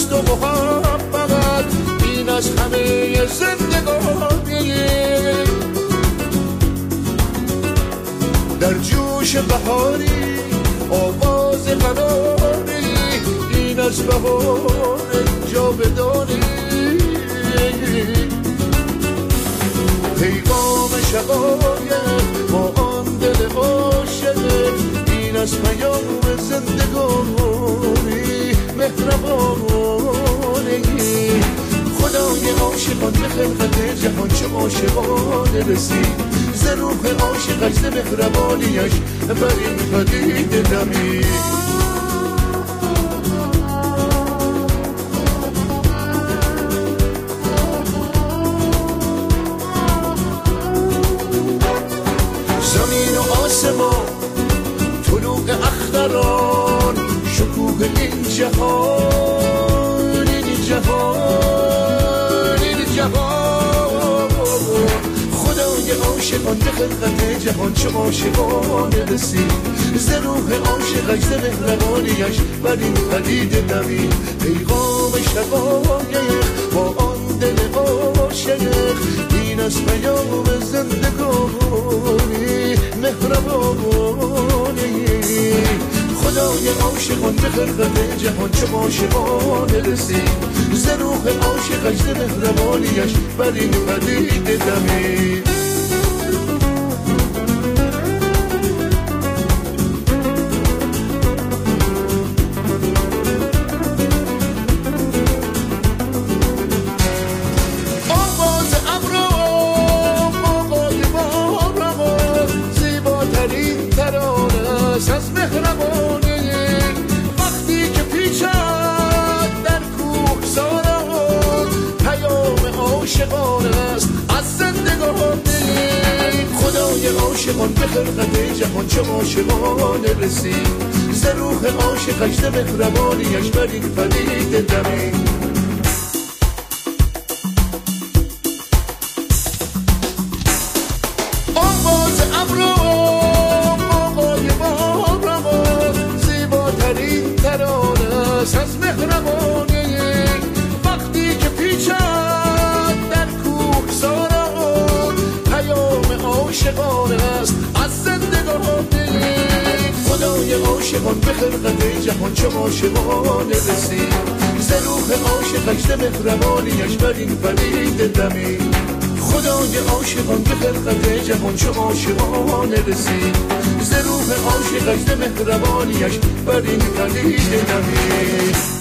و محبت، این از همه زندگانی. در جوش بهاری آواز قراری، این از بهار جاودانی. پیغام شقایق با آن دل عاشق، این از پیام زندگانی مهربانی. خدای عاشقان به خلقت جهان چه عاشقانه رسید، ز روح عاشقش ز مهربانیش بر این پدیده دمید. زمین و آسمان، طلوع اختران، شکوه این جهان، این جهان، این جهان. خدای عاشقان به خلقت جهان چه عاشقانه رسید، ز روح عاشقش ز مهربانیش بر این پدیده دمید. پیغام شقایق با آن دل عاشق، این از پیام زندگانی مهربانی. خدای عاشقان به خلقت جهان چه عاشقانه رسید، ز روح عاشقش ز مهربانیش بر این پدیده دمید. از مهربانی وقتی که پیچد در کوهساران، پیام عاشقان است از زندگانی. خدای عاشقان به خلقت جهان چه عاشقانه رسید، ز روح عاشقش ز مهربانیش بر این پدیده دمید. آواز ابرو از مهربانی وقتی که پیچد در کوهساران، پیام عاشقان است از زندگانی. خدای عاشقان به خلقت جهان چه عاشقانه رسید، ز روح عاشقش ز مهربانیش بر این پدیده دمید. خدای عاشقان به خلقت جهان چه عاشقانه رسید، ز روح عاشقش ز مهربانیش بر این پدیده دمید.